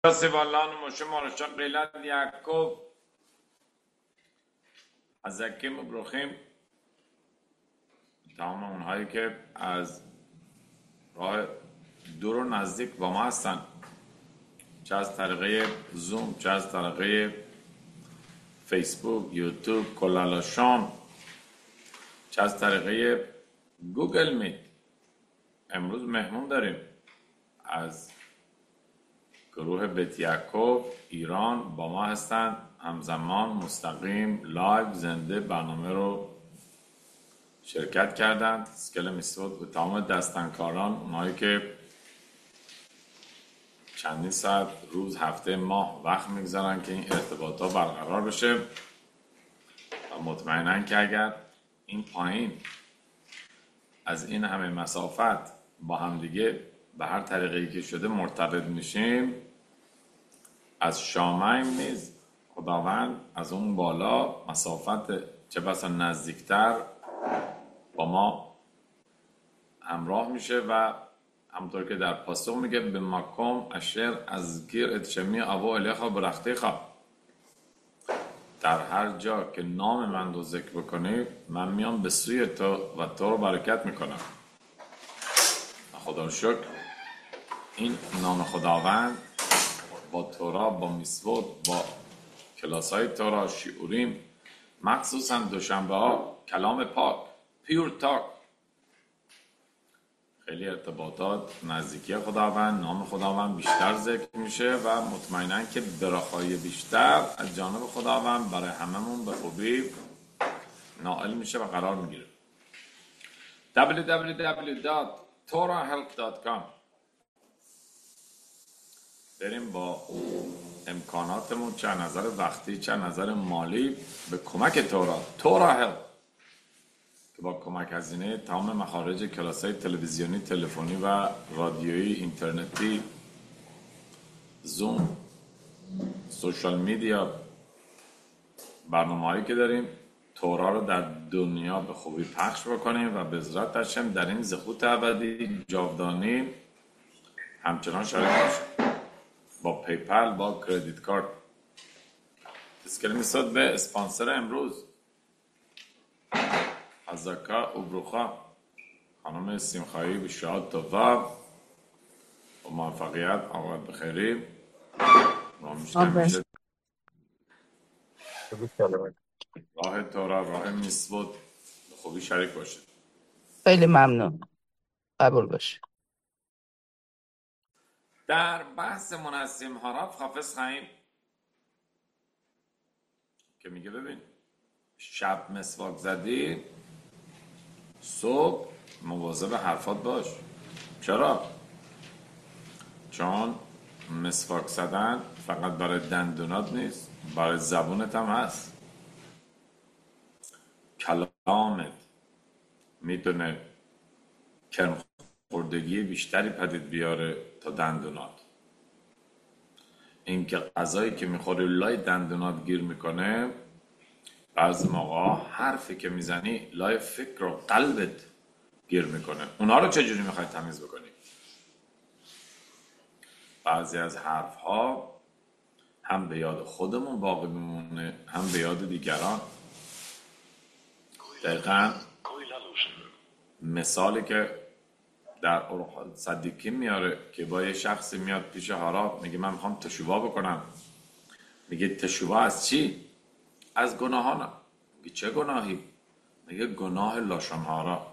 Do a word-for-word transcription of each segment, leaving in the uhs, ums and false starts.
سوالان مشه مارشا قیلت یعقوب از حکیم و بروخیم تمام اونهایی که از راه دور و نزدیک با ما هستن، چه از طریقه زوم، چه از طریقه فیسبوک، یوتیوب، کلالاشان، چه از طریقه گوگل میت. امروز مهمون داریم از گروه بیت یعقوب ایران با ما هستن، همزمان مستقیم لایو زنده برنامه رو شرکت کردن. اسکل میسود و تمام دستنکاران، اونایی که چندین ساعت روز، هفته، ماه وقت میگذارن که این ارتباط ها برقرار بشه و مطمئنن که اگر این پایین از این همه مسافت با همدیگه به هر طریقی که شده مرتبط میشیم، از شامعیم نیز خداوند از اون بالا مسافت چه بسا نزدیکتر با ما همراه میشه و همطور که در پاسخ میگه به مکم اشر از گیر اتشمی ابو الیخا برخته خواه، در هر جا که نام من رو ذکر بکنی من میام به سوی تو و تو رو برکت میکنم. خدا رو شکر این نام خداوند با تورا، با میسود، با کلاس های تورا، شیعوریم، مخصوصا دوشنبه ها کلام پاک، پیور تاک، خیلی ارتباطات نزدیکی خداوند، نام خداوند بیشتر ذکر میشه و مطمئنن که براخای بیشتر از جانب خداوند برای هممون به خوبی نائل میشه و قرار میگیره. دبلیو دبلیو دبلیو دات تورا هلپ دات کام. بریم با امکاناتمون، چه نظر وقتی چه نظر مالی، به کمک تورا تورا هلپ که با کمک هزینه تمام مخارج کلاس‌های تلویزیونی، تلفنی و رادیویی، اینترنتی، زوم، سوشال میدیا، برنامه‌هایی که داریم، تورا رو در دنیا به خوبی پخش بکنیم و به عزت هشم در این زخوت ابدی جاودانی همچنان شریک باشیم با پیپل، با کردیت کارت. اسکل میساد به اسپانسر امروز حزکا اوبروخا، خانم سیمخایی بشاد توفا و موفقیت، آقایت بخیری راه تورا، راه میسود به خوبی شریک باشید. خیلی ممنون، قبول باشه. در بحث منسیم حرف حافظ خیم که میگه ببین شب مسواک زدی، صبح مواظب حرفات باش. چرا؟ چون مسواک زدن فقط برای دندونات نیست، برای زبونت هم هست. کلامت میتونه کرم خوردگی بیشتری پدید بیاره تا دندونات. این که غذایی که میخوری لای دندونات گیر میکنه، بعضی موقع حرفی که میزنی لای فکر و قلبت گیر میکنه. اونا رو چجوری میخوای تمیز بکنی؟ بعضی از حرف ها هم به یاد خودمون باقی میمونه، هم به یاد دیگران. دقیقا مثالی که در صدیقی میاره که با یه شخصی میاد پیش حراب، میگه من میخوام تشوبا بکنم. میگه تشوبا از چی؟ از گناهانم. میگه چه گناهی؟ میگه گناه لاشنهارا.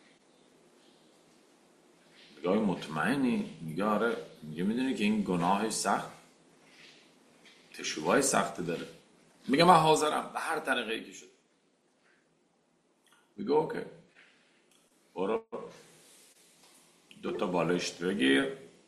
میگه مطمئنی؟ میگه آره. میگه میدونی که این گناهش سخت، تشوبای سخت داره. میگه من حاضرم به هر طریقه که شد. میگه اوکی، برو دوتا بالشت بگیر،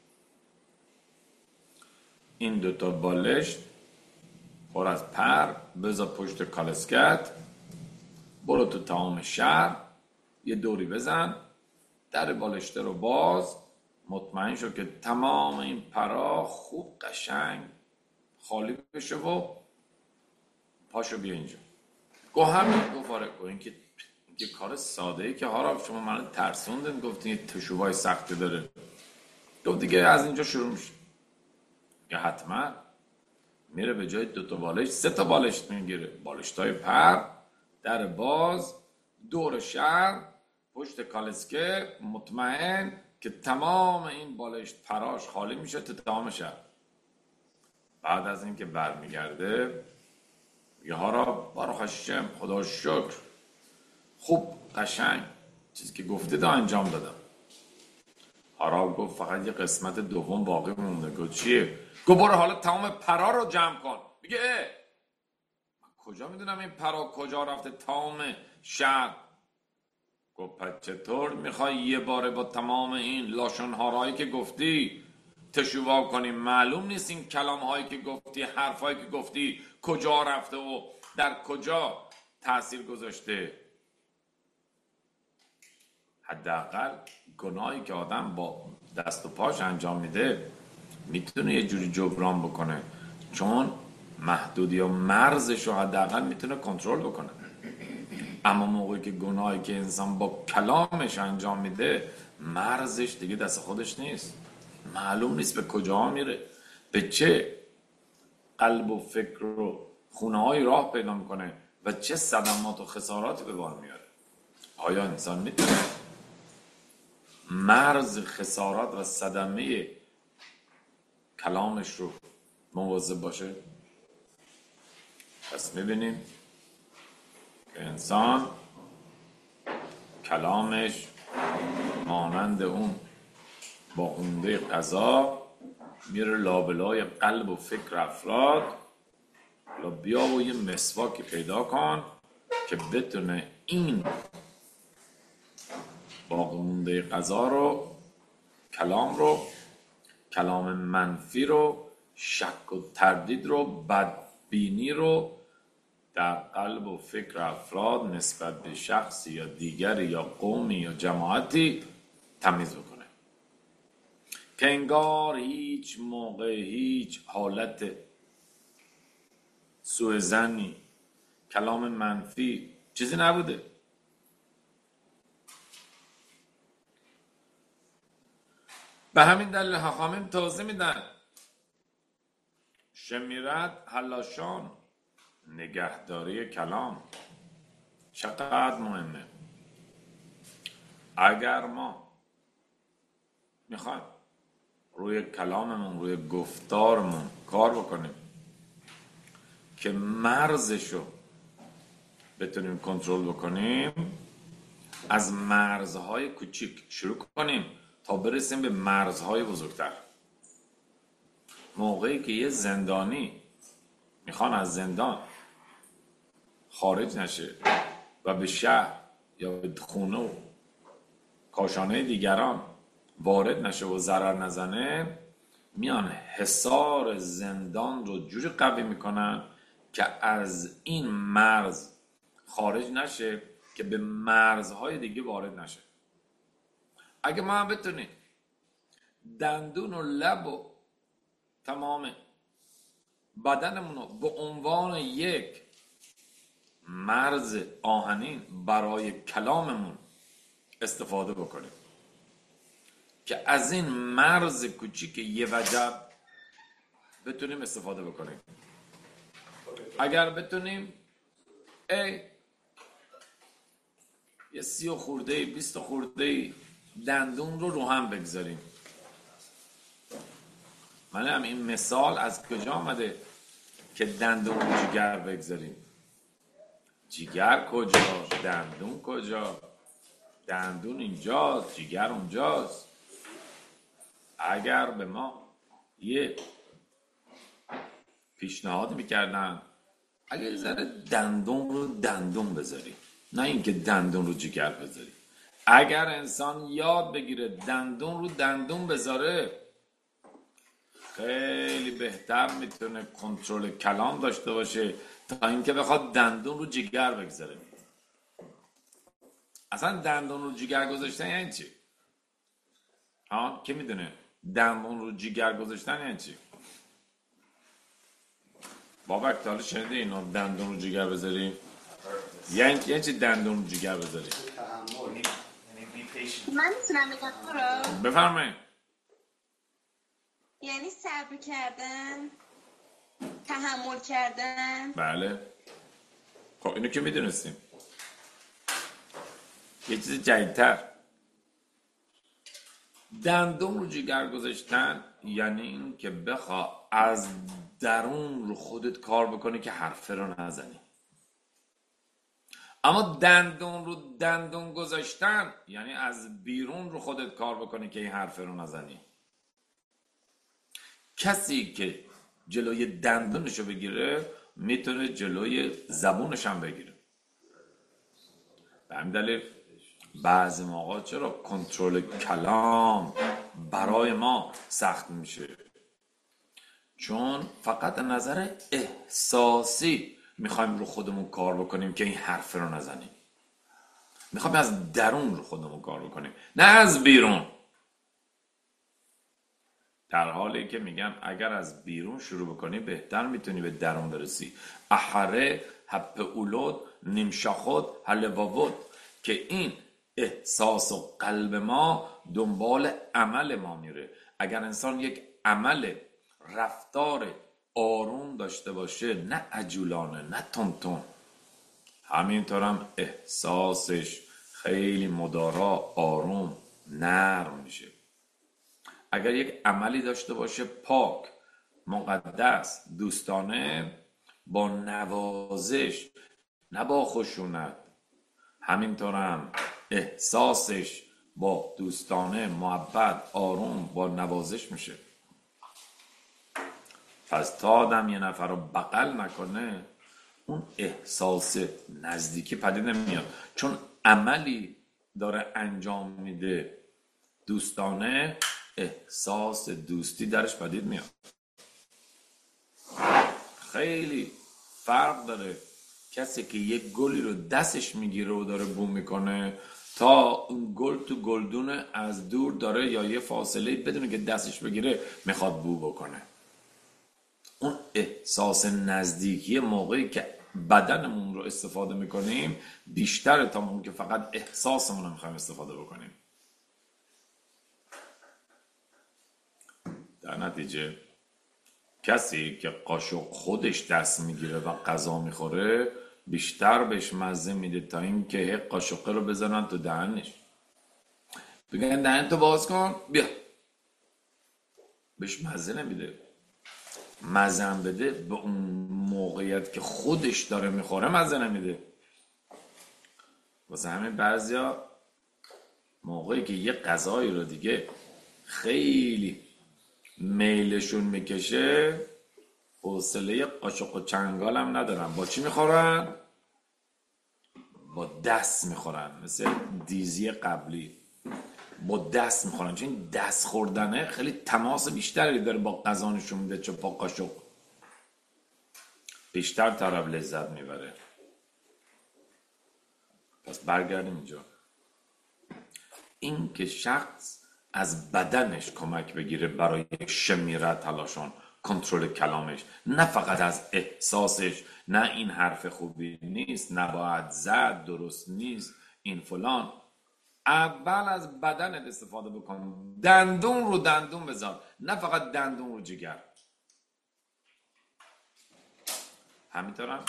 این دوتا بالشت پر از پر بذار پشت کالسکت، برو تو تمام شهر یه دوری بزن، در بالشته رو باز، مطمئن شو که تمام این پرا خوب قشنگ خالی بشه و پاشو بیا اینجا. گو همین گفاره گو این که این که کار ساده ای که هارا شما من ترسوندن، گفتین یه تشوبای سختی داره. گفت دیگه از اینجا شروع میشه. یا حتما میره به جای دو تا بالشت سه تا بالشت میگیره، بالشتای پر، در باز، دور شهر، پشت کالسکه، مطمئن که تمام این بالشت پراش خالی میشه تا تمام شهر. بعد از اینکه برمیگرده میگه هارا بارو خشم، خدا شکر، خوب قشنگ چیزی که گفته دا انجام دادم. هارا گفت فقط یه قسمت دوم باقی مونده. گفت چیه؟ گفت برو حالا تمام پرا رو جمع کن. میگه اه من کجا میدونم این پرا کجا رفته تمام شهر؟ گفت پس چطور میخوای یه باره با تمام این لاشن هارایی که گفتی تشویق کنی؟ معلوم نیست این کلام هایی که گفتی، حرف هایی که گفتی کجا رفته و در کجا تأثیر گذاشته. حداقل گناهی که آدم با دست و پاش انجام میده میتونه یه جوری جبران بکنه، چون محدودی و مرزش رو حداقل میتونه کنترل بکنه. اما موقعی که گناهی که انسان با کلامش انجام میده مرزش دیگه دست خودش نیست، معلوم نیست به کجا میره، به چه قلب و فکر و خونه های راه پیدا میکنه و چه صدمات و خساراتی به بار میاره. آیا انسان میتونه مرز خسارات و صدمه کلامش رو مواظب باشه؟ پس میبینیم که انسان کلامش مانند اون با عمده قضا میره لابلای قلب و فکر افراد. حالا بیا و یه مسواکی پیدا کن که بتونه این باقی مونده قضا رو، کلام رو، کلام منفی رو، شک و تردید رو، بدبینی رو در قلب و فکر افراد نسبت به شخصی یا دیگری یا قومی یا جماعتی تمیز بکنه که انگار هیچ موقع هیچ حالت سوء ظنی، کلام منفی چیزی نبوده. به همین دلیل حاکمین توضیح میدن شمیرت حلاشان، نگهداری کلام چقدر مهمه. اگر ما میخوایم روی کلاممون، روی گفتارمون کار بکنیم که مرزشو بتونیم کنترل بکنیم، از مرزهای کوچیک شروع کنیم تا برسیم به مرزهای بزرگتر. موقعی که یه زندانی میخوان از زندان خارج نشه و به شهر یا به خونه و کاشانه دیگران وارد نشه و ضرر نزنه، میان حصار زندان رو جوری قوی میکنن که از این مرز خارج نشه که به مرزهای دیگه وارد نشه. اگه ما هم بتونیم دندون و لب و تمام بدنمون رو به عنوان یک مرز آهنین برای کلاممون استفاده بکنیم که از این مرز کوچیک یه وجب بتونیم استفاده بکنیم. اگر بتونیم ای یه سی و خورده بیست خورده دندون رو رو هم بگذاریم. من هم این مثال از کجا آمده که دندون رو جگر بگذاریم؟ جگر کجا؟ دندون کجا؟ دندون اینجاست، جگر اونجاست. اگر به ما یه پیشنهاد میکردن اگر یه ذره دندون رو دندون بذاری، نه اینکه دندون رو جگر بذاری. اگر انسان یاد بگیره دندون رو دندون بذاره خیلی بهتر میتونه کنترل کلام داشته باشه تا اینکه بخواد دندون رو جگر بگذاره. اصلا دندون رو جگر گذاشتن یعنی چی؟ ها کی میدونه دندون رو جگر گذاشتن یعنی چی؟ بابک تا حالا شنیده اینو دندون رو جگر بذاری؟ یعنی یعنی چی دندون رو جگر بذاری؟ من میتونم بگم تو رو؟ بفرمایید. یعنی صبر کردن، تحمل کردن. بله. خب اینو که میدونستیم. یه چیز جدیدتر، دندون رو جگر گذاشتن یعنی این که بخوا از درون رو خودت کار بکنی که حرفه رو نزنی. اما دندون رو دندون گذاشتن یعنی از بیرون رو خودت کار بکنی که این حرفه رو نزنی. کسی که جلوی دندونش رو بگیره میتونه جلوی زبونش هم بگیره. به همین دلیل بعضی موقع چرا کنترل کلام برای ما سخت میشه؟ چون فقط نظر احساسی میخوایم رو خودمون کار بکنیم که این حرف رو نزنیم. میخوایم از درون رو خودمون کار بکنیم، نه از بیرون. در حالی که میگن اگر از بیرون شروع بکنی بهتر میتونی به درون برسی. احره حپ اولود نیمشاخود حلواود، که این احساس و قلب ما دنبال عمل ما میره. اگر انسان یک عمل رفتار آروم داشته باشه، نه عجولانه نه تون، همینطورم احساسش خیلی مدارا آروم نرم میشه. اگر یک عملی داشته باشه پاک، مقدس، دوستانه، با نوازش نه با خشونت، همینطورم احساسش با دوستانه، محبت، آروم، با نوازش میشه. پس تا آدم یه نفر رو بغل نکنه اون احساس نزدیکی پدید نمیاد، چون عملی داره انجام میده دوستانه، احساس دوستی درش پدید میاد. خیلی فرق داره کسی که یک گلی رو دستش میگیره و داره بو میکنه تا اون گل تو گلدون از دور داره یا یه فاصله بدونه که دستش بگیره میخواد بو بکنه. اون احساس نزدیکی موقعی که بدنمون رو استفاده میکنیم بیشتره تا موقعی که فقط احساسمون رو میخوایم استفاده بکنیم. در نتیجه کسی که قاشق خودش دست میگیره و غذا میخوره بیشتر بهش مزه میده تا این که قاشقه رو بزنن تو دهنش، بگن دهن تو باز کن بیا. بهش مزه نمیده. مزه هم بده به اون موقعیت که خودش داره میخوره مزه نمیده. واسه همین بعضیا موقعی که یه غذایی رو دیگه خیلی میلشون میکشه حوصله قاشق و چنگال هم ندارن، با چی میخورن؟ با دست میخورن، مثل دیزی قبلی با دست میخورن، چون دست خوردنه خیلی تماس بیشتری داره با غذا نشون میده، چون با قاشق بیشتر طرف لذت میبره. پس برگردیم اینجا، این که شخص از بدنش کمک بگیره برای شمیره تلاشون، کنترل کلامش، نه فقط از احساسش، نه این حرف خوبی نیست، نباید زد، درست نیست، این فلان. اول از بدنت استفاده بکن، دندون رو دندون بذار، نه فقط دندون رو جگر. همینطورم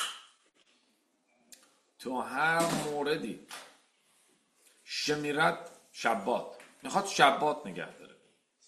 تو هر موردی شمیرت شبات میخواد شبات نگه داره.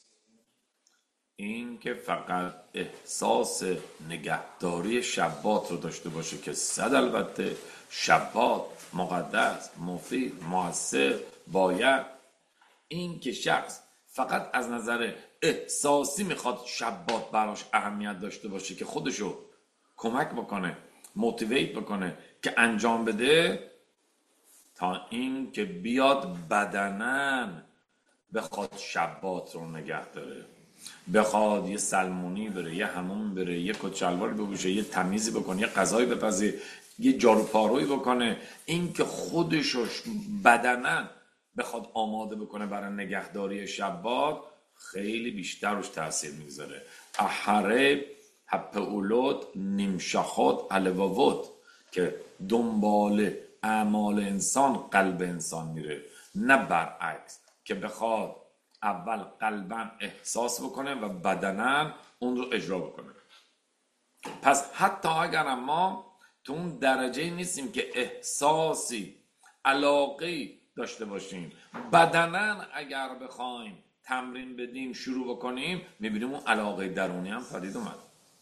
این که فقط احساس نگهداری شبات رو داشته باشه که صد البته شبات مقدس، مفید، مؤثر، باید. این که شخص فقط از نظر احساسی میخواد شبات براش اهمیت داشته باشه که خودشو کمک بکنه، موتیویت بکنه که انجام بده، تا این که بیاد بدنن بخواد شبات رو نگه داره، بخواد یه سلمونی بره، یه حموم بره، یه کت شلواری بپوشه، یه تمیزی بکنه، یه غذایی بپزه، یه جارو پارویی بکنه، این که خودشو بدنن بخواد آماده بکنه برای نگهداری شبات، خیلی بیشتر روش تاثیر میگذاره. احره حپ اولود نیمشاخود علواود، که دنبال اعمال انسان قلب انسان میره، نه برعکس که بخواد اول قلبا احساس بکنه و بدنا اون رو اجرا بکنه. پس حتی اگر ما تو اون درجه نیستیم که احساسی علاقه داشته باشیم، بدنا اگر بخوایم تمرین بدیم شروع بکنیم میبینیم اون علاقه درونی هم پدید اومد.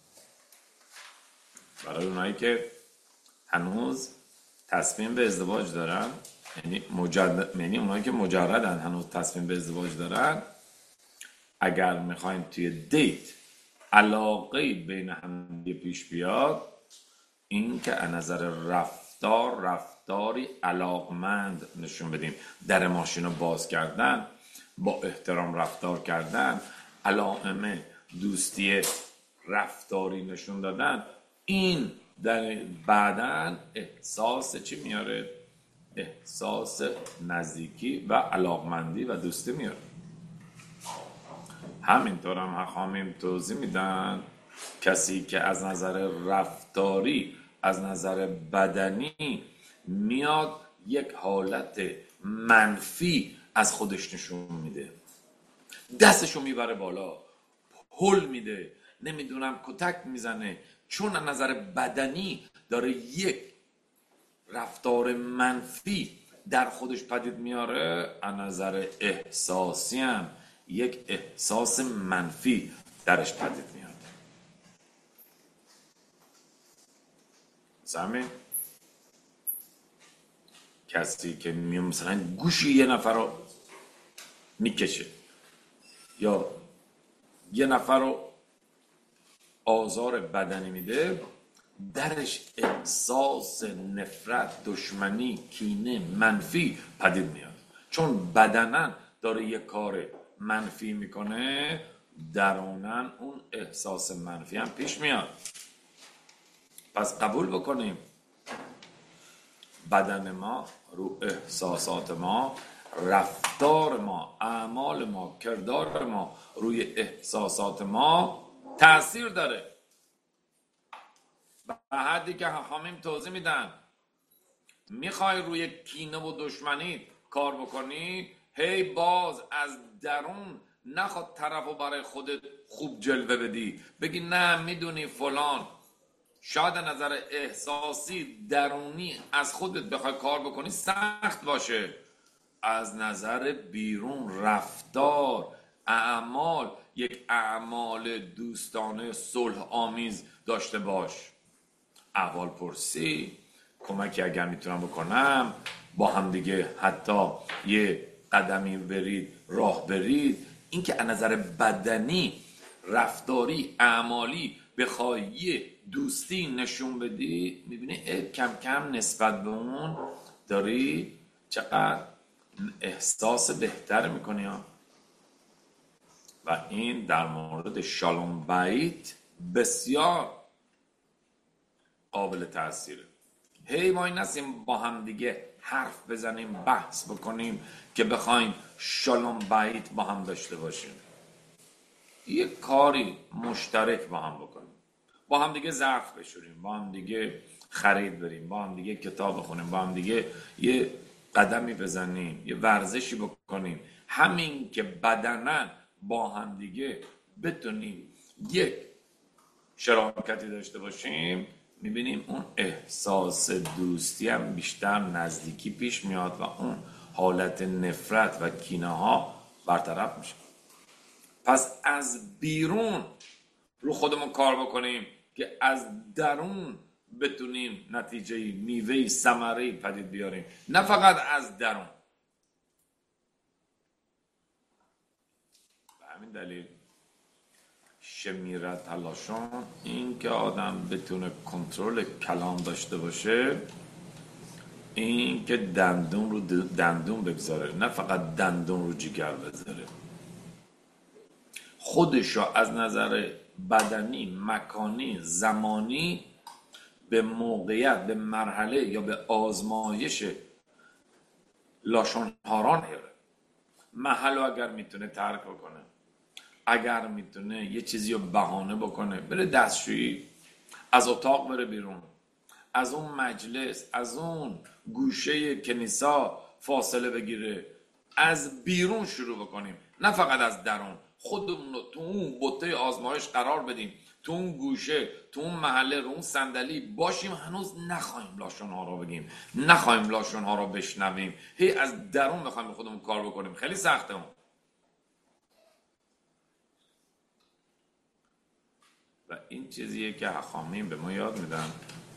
برای اونایی که هنوز تصمیم به ازدواج دارن، یعنی مجرد، یعنی اونایی که مجردن هنوز تصمیم به ازدواج دارن، اگر میخواین توی دیت علاقه بین هم پیش بیاد، این که از نظر رفتار رفتاری علاقمند نشون بدیم. در ماشین رو باز کردن، با احترام رفتار کردن، علائم دوستی رفتاری نشون دادن، این در بعدن احساس چی میاره؟ احساس نزدیکی و علاقمندی و دوستی میاره. همینطور هم حخامیم توضیح میدن کسی که از نظر رفتاری، از نظر بدنی میاد یک حالت منفی از خودش نشون میده، دستشو میبره بالا، هل میده، نمیدونم کتک میزنه، چون از نظر بدنی داره یک رفتار منفی در خودش پدید میاره، از نظر احساسی هم یک احساس منفی درش پدید میاد. مثلا کسی که می مثلا گوشی یه نفر رو میکشه یا یه نفر رو آزار بدنی میده، درش احساس نفرت، دشمنی، کینه، منفی پدید میاد، چون بدنن داره یه کار منفی میکنه، درونن اون احساس منفی هم پیش میاد. پس قبول بکنیم بدن ما رو احساسات ما، رفتار ما، اعمال ما، کردار ما روی احساسات ما تأثیر داره. به حدی که حخامیم توضیح میدن میخوای روی کینه و دشمنی کار بکنی، هی باز از درون نخواد طرفو برای خودت خوب جلوه بدی، بگی نه میدونی فلان، شاید نظر احساسی درونی از خودت بخوای کار بکنی سخت باشه، از نظر بیرون رفتار، اعمال، یک اعمال دوستانه صلح آمیز داشته باش. احوال پرسی، کمکی اگر میتونم بکنم، با هم دیگه حتی یه قدمی برید، راه برید. این که از نظر بدنی، رفتاری، اعمالی بخوای یه دوستی نشون بدی، میبینی کم کم نسبت به اون داری چقدر احساس بهتر میکنی ها. و این در مورد شالوم بایت بسیار قابل تأثیره. هی ما این نستیم با هم دیگه حرف بزنیم، بحث بکنیم که بخوایم شالوم بایت با هم داشته باشیم. یه کاری مشترک با هم بکنیم، با هم دیگه ظرف بشوریم، با هم دیگه خرید بریم، با هم دیگه کتاب بخونیم، با هم دیگه یه قدمی بزنیم، یه ورزشی بکنیم. همین که بدنن با هم دیگه بتونیم یک شراکتی داشته باشیم، میبینیم اون احساس دوستی هم بیشتر نزدیکی پیش میاد و اون حالت نفرت و کینه ها برطرف میشه. پس از بیرون رو خودمون کار بکنیم که از درون بتونیم نتیجه میوه ثمره پدید بیاریم، نه فقط از درون. به همین دلیل شمیرت تلاشون، این که آدم بتونه کنترل کلام داشته باشه، این که دندون رو دندون بگذاره، نه فقط دندون رو جگر بذاره. خودشو از نظر بدنی، مکانی، زمانی به موقعیت، به مرحله یا به آزمایش لاشونهاران هره. محل اگر میتونه ترک بکنه، اگر میتونه یه چیزی رو بهانه بکنه، بره دستشویی، از اتاق بره بیرون، از اون مجلس، از اون گوشه کنیسا فاصله بگیره، از بیرون شروع بکنیم. نه فقط از درون، خودمون رو تو اون بطه آزمایش قرار بدیم، تو اون گوشه، تو اون محله، رو اون صندلی باشیم، هنوز نخواهیم لاشون ها رو بگیم، نخواهیم لاشون ها رو بشنویم، هی از درون بخوایم به خودمون کار بکنیم. خیلی سخته اون. و این چیزیه که حخامین به ما یاد میدن.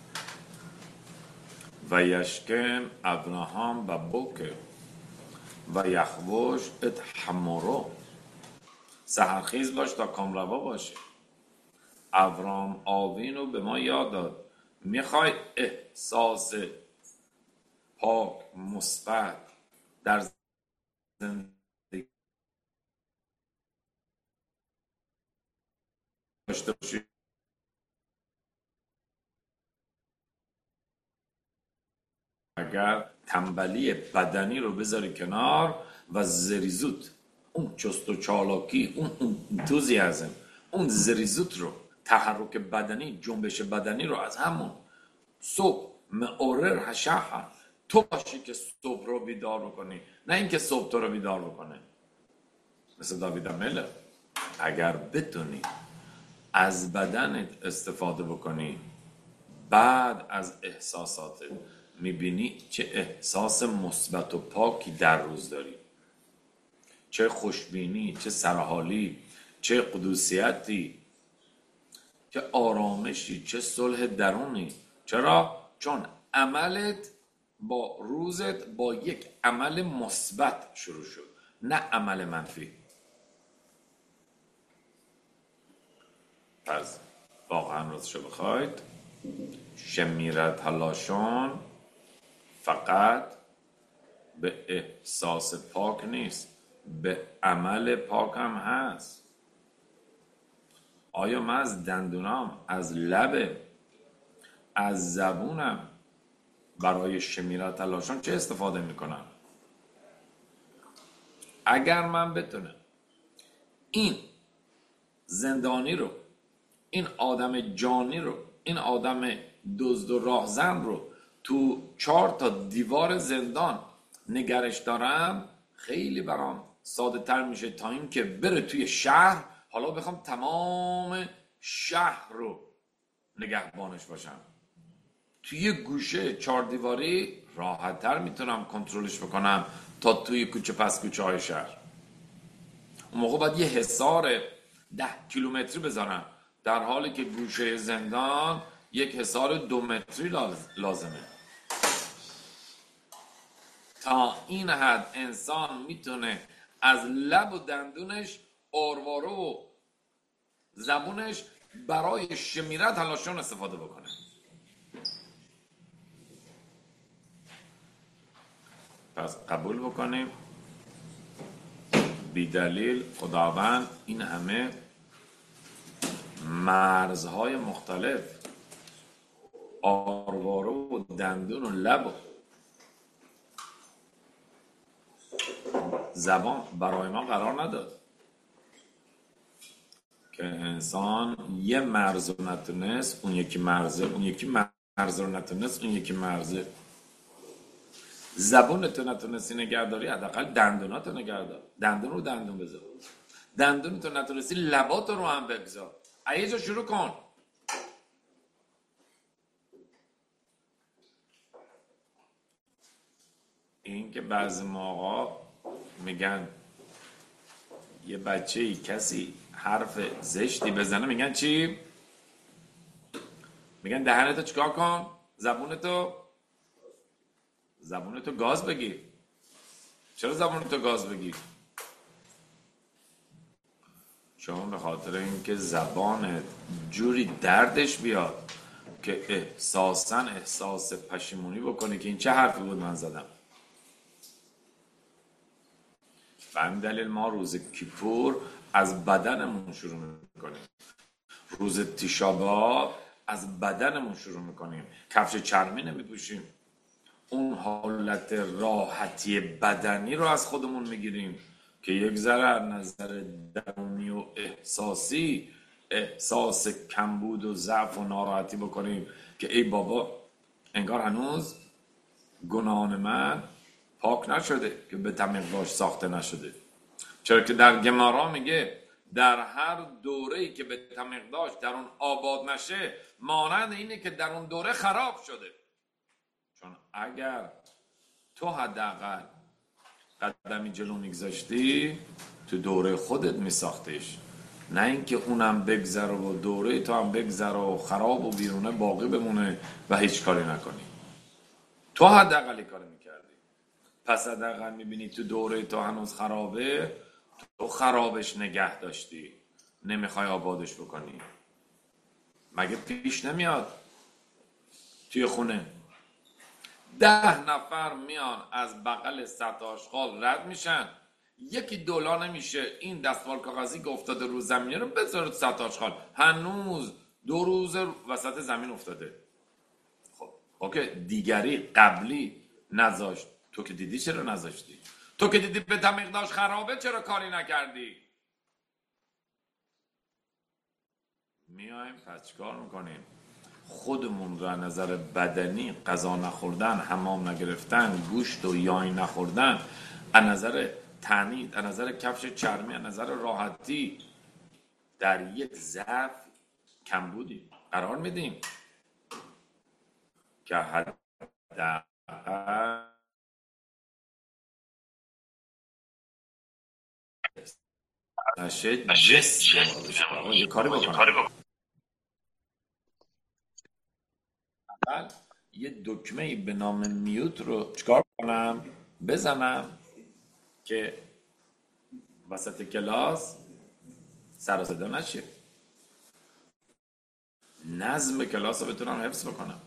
و یشکم ابراهام و بوکه و یخوش ات حمورو، سحرخیز باش تا کامروا باشه. ابرام آوین رو به ما یاد داد. میخوای احساس پاک مثبت در زندگی داشته باشی، اگر تنبلی بدنی رو بذاری کنار و زریزوت، اون چست و چالاکی، اون انتوزیازم، اون زریزوت رو، تحرک بدنی، جنبش بدنی رو از همون صبح معورر هشحه، تو باشی که صبح رو بیدار بکنی، نه اینکه صبح تو رو بیدار بکنه. مثل داوید ملر، اگر بتونی از بدنت استفاده بکنی بعد از احساساتت، میبینی چه احساس مثبت و پاکی در روز داری، چه خوشبینی، چه سرحالی، چه قدوسیتی، چه آرامشی، چه صلح درونی. چرا؟ چون عملت با روزت با یک عمل مثبت شروع شد، نه عمل منفی. پس واقعا روزشو بخواید، شمیرت هلاشون فقط به احساس پاک نیست، به عمل پاک هم هست. آیا من از دندونام، از لب، از زبونم برای شمیرت هلاشون چه استفاده میکنم؟ اگر من بتونم این زندانی رو، این آدم جانی رو، این آدم دزد و راهزن رو تو چهار تا دیوار زندان نگرش دارم، خیلی برام ساده تر میشه تا این که بره توی شهر، حالا بخوام تمام شهر رو نگهبانش باشم. توی گوشه چهار دیواری راحت تر میتونم کنترلش بکنم تا توی کوچه پس کوچه های شهر. اون موقع باید یه حصار ده کیلومتری بذارم، در حالی که گوشه زندان یک حصار دو متری لازمه. تا این حد انسان میتونه از لب و دندونش، آرواره و زبونش برای شمیرت هلاشون استفاده بکنه. پس قبول بکنیم بی دلیل خداوند این همه مرزهای مختلف، آرواره و دندون و لب و زبان برای ما قرار نداد که انسان یه مرز رو نتونست اون یکی مرزه، اون یکی مرز رو نتونست اون یکی مرزه. زبون تو نتونستی نگهداری، حداقل دندونات رو نگهدار. دندون رو دندون بذار، دندون تو نتونستی لبات رو هم بگذار. ایه جا شروع کن. این که بعضی موقع میگن یه بچه ای کسی حرف زشتی بزنه، میگن چی؟ میگن دهنتو چیکار کن؟ زبونتو زبونتو گاز بگیر. چرا زبونتو گاز بگیر؟ چون به خاطر اینکه زبانت جوری دردش بیاد که احساساً احساس پشیمونی بکنی که این چه حرفی بود من زدم. به همین دلیل ما روز کیپور از بدنمون شروع میکنیم، روز تیشابا از بدنمون شروع میکنیم، کفش چرمی نمیپوشیم، اون حالت راحتی بدنی رو از خودمون میگیریم که یک ذره نظر درونی و احساسی احساس کمبود و ضعف و ناراحتی بکنیم که ای بابا انگار هنوز گناهان من پاک نشده که به تمیق باش ساخته نشده. چرا که در گمارا میگه در هر دوره‌ای که به تمقداش در اون آباد نشه مانند اینه که در اون دوره خراب شده. چون اگر تو حداقل قدمی جلو میگذاشتی تو دوره خودت میساختیش، نه اینکه اونم بگذره و دوره تو هم بگذره و خراب و بیرونه باقی بمونه و هیچ کاری نکنی. تو حداقل کاری میکردی، پس حداقل میبینی تو دوره تو هنوز خرابه، تو خرابش نگه داشتی، نمیخوای آبادش بکنی. مگه پیش نمیاد توی خونه ده نفر میان از بغل سطح آشغال رد میشن، یکی دولا نمیشه این دستمال کاغذی که افتاده رو زمین رو بذاره تو سطح آشغال، هنوز دو روز وسط زمین افتاده. خب اوکی، دیگری قبلی نذاشت، تو که دیدی چرا نذاشتی؟ تو که دیدی به تمقداش خرابه چرا کاری نکردی؟ میایم پس چیکار میکنیم؟ خودمون رو از نظر بدنی، غذا نخوردن، حمام نگرفتن، گوشت و یای نخوردن، از نظر تنید، از نظر کفش چرمی، از نظر راحتی در یک ضعف کمبودی قرار میدیم که حداقل نشه جسم یه کاری بکنم. اول یه دکمه به نام میوت رو چکار کنم بزنم که وسط کلاس سر و صدا نشه، نظم کلاس رو بتونم حفظ بکنم.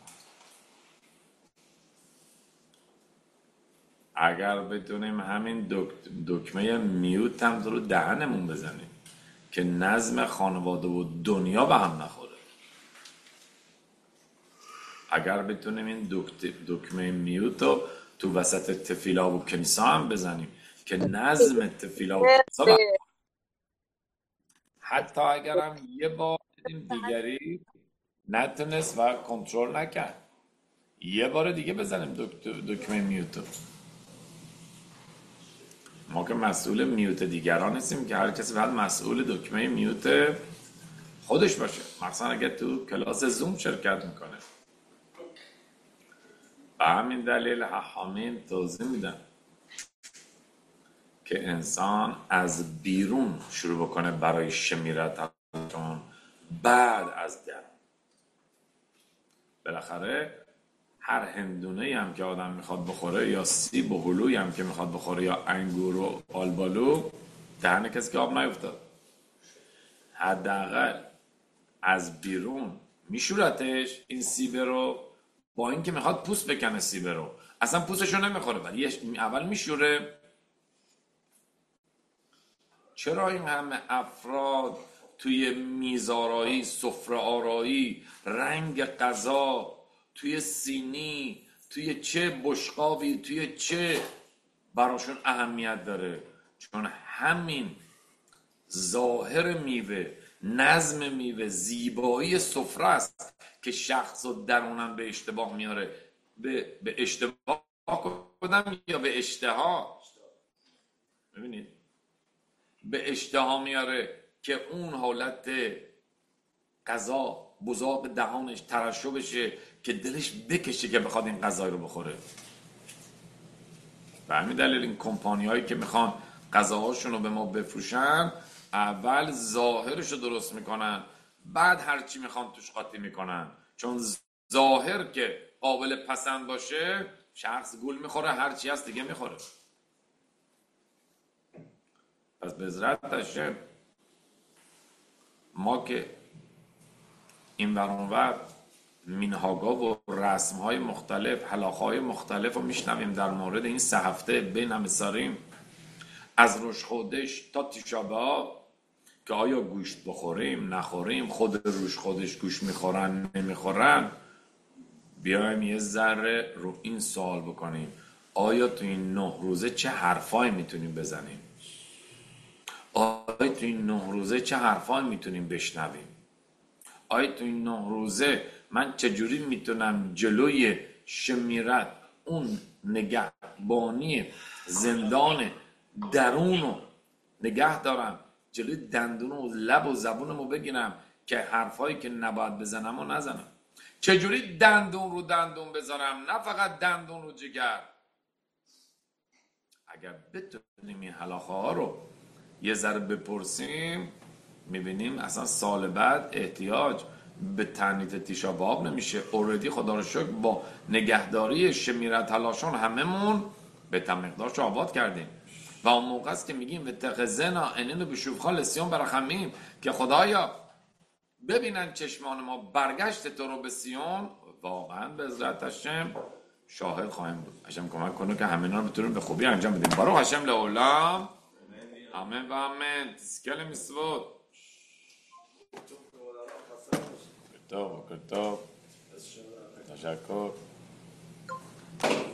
اگر بتونیم همین دک... دکمه میوت هم رو دهنمون بزنیم که نظم خانواده و دنیا به هم نخوره، اگر بتونیم این دک... دکمه میوت رو تو وسط تفیلا و کنیسا هم بزنیم که نظم تفیلا و کنیسا به هم نخوره. حتی اگرم یه بار دیگری نتونست و کنترل نکرد، یه بار دیگه بزنیم دک... دکمه میوتو. ما که مسئول میوت دیگران نیستیم که هر کسی باید مسئول دکمه میوت خودش باشه، مثلا اگه تو کلاس زوم شرکت میکنه. به همین دلیل حامین توضیح میدن که انسان از بیرون شروع بکنه برای شمیرت بعد از درون. بالاخره هر هندونه هم که آدم میخواد بخوره یا سیب و هلوی هم که میخواد بخوره یا انگور و آلبالو دهن کسی که آب نیفتاد، حداقل از بیرون میشورتش این سیبه رو، با اینکه میخواد پوست بکنه سیبه رو اصلا پوستشو نمیخوره ولی اول میشوره. چرا این همه افراد توی میزارایی، سفره آرایی، رنگ غذا، توی سینی، توی چه بشقابی، توی چه براشون اهمیت داره؟ چون همین ظاهر میوه، نظم میوه، زیبایی سفره است که شخص رو درونم به اشتباه میاره، به, به اشتباه کنم یا به اشتها، ببینید به اشتها میاره که اون حالت غذا بزاق دهانش ترشح بشه که دلش بکشه که بخواد این غذای رو بخوره. به همین دلیل این کمپانی هایی که میخوان غذاهاشون رو به ما بفروشن اول ظاهرش رو درست میکنن، بعد هرچی میخوان توش قاطی میکنن، چون ظاهر که قابل پسند باشه شخص گول میخوره، هرچی هست دیگه میخوره. پس به عزرت داشته ما که این ورانور مینهاگا و رسمهای مختلف، حلاخهای مختلف رو میشنویم در مورد این سه هفته بین همساریم از روش خودش تا تیشابه که آیا گوشت بخوریم نخوریم، خود روش خودش گوشت میخورن نمیخورن. بیایم یه ذره رو این سوال بکنیم آیا تو این نه روزه چه حرفایی میتونیم بزنیم؟ آیا تو این نه روزه چه حرفایی میتونیم بشنویم؟ آیا تو این نه روزه من چجوری میتونم جلوی شمیرت اون نگهبانی زندان درونو نگه دارم، جلوی دندون و لب و زبونمو بگیرم که حرفایی که نباید بزنم و نزنم. چجوری دندون رو دندون بذارم، نه فقط دندون رو جگر. اگر بتونیم این حلاخه ها رو یه ذره بپرسیم، میبینیم اصلا سال بعد احتیاج به تنیت تیشا باب نمیشه. اوردی خدا رو شکر با نگهداری شمیره تلاشون هممون به تمقدارش آباد کردیم و اون موقع است که میگیم و تخزنا انینو به شوفخا لسیون برخمیم که خدایا ببینن چشمان ما برگشت تو رو به سیون. واقعا به عزت هشم شاهد خواهیم بود. هشم کمک کنه که همه اینا رو بتونیم به خوبی انجام بدیم. بارو هشم لعولم آمین و آمین. تسکل میسود کتاب و کتاب. تشکر.